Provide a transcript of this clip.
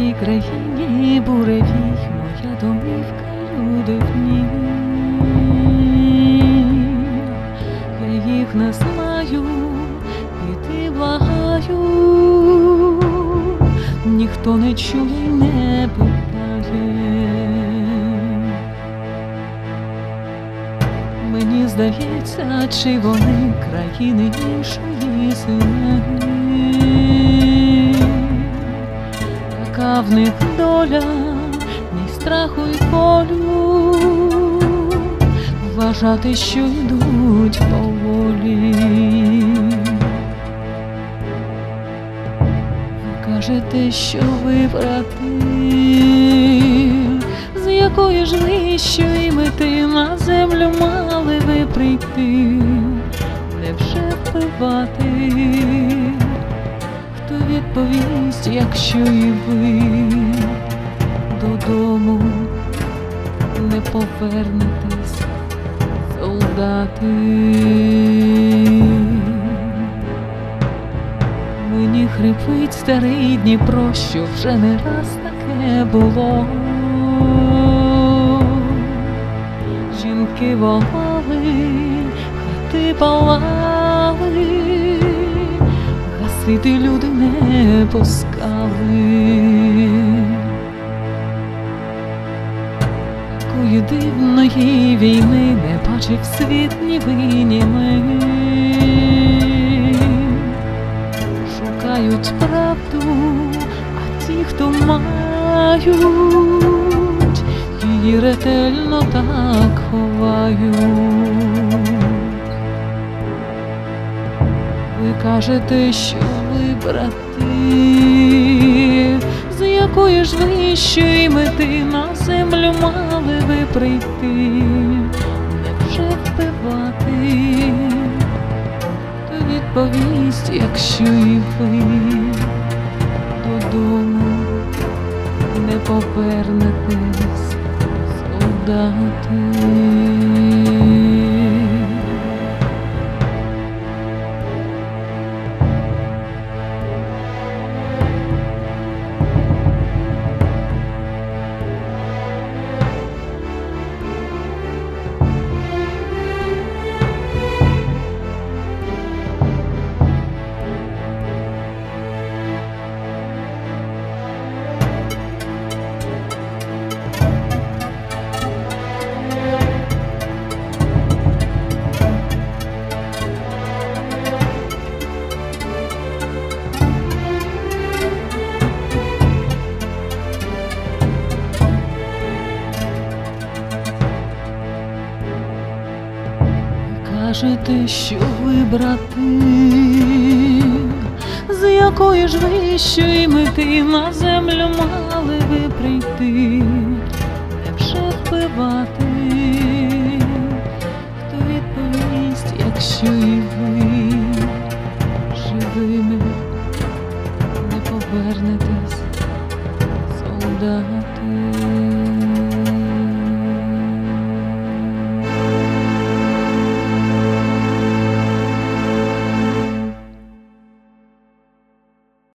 нашій країні буревій, моя домівка, люди в ній. Я їх не знаю, і ти благаю, ніхто не чує, не питає. Мені здається, чи вони країни іншої сини, така в них доля, ні страху й болю, вважати, що йдуть поволі. Ви кажете, що ви брати, з якої ж вищої мети на землю мали ви прийти, невже вбивати? Хто відповість, якщо і ви додому не повернетесь, солдати? Мені хрипить старий Дніпро, що вже не раз таке було. Жінки волали, хати палали, гасити люди не пускали. Такої дивної війни не бачив світ ні ви, ні ми. Шукають правду, а ті, хто мають, її ретельно так ховають. Ви кажете, що ви брати, з якої ж вищої мети на землю мали ви прийти, невже вбивати? То відповість, якщо і ви додому не повернетесь, солдати. Кажете, що ви брати, з якої ж вищої мети на землю мали ви прийти, невже вбивати? Хто відповість, якщо і ви живими не повернетесь, солдати?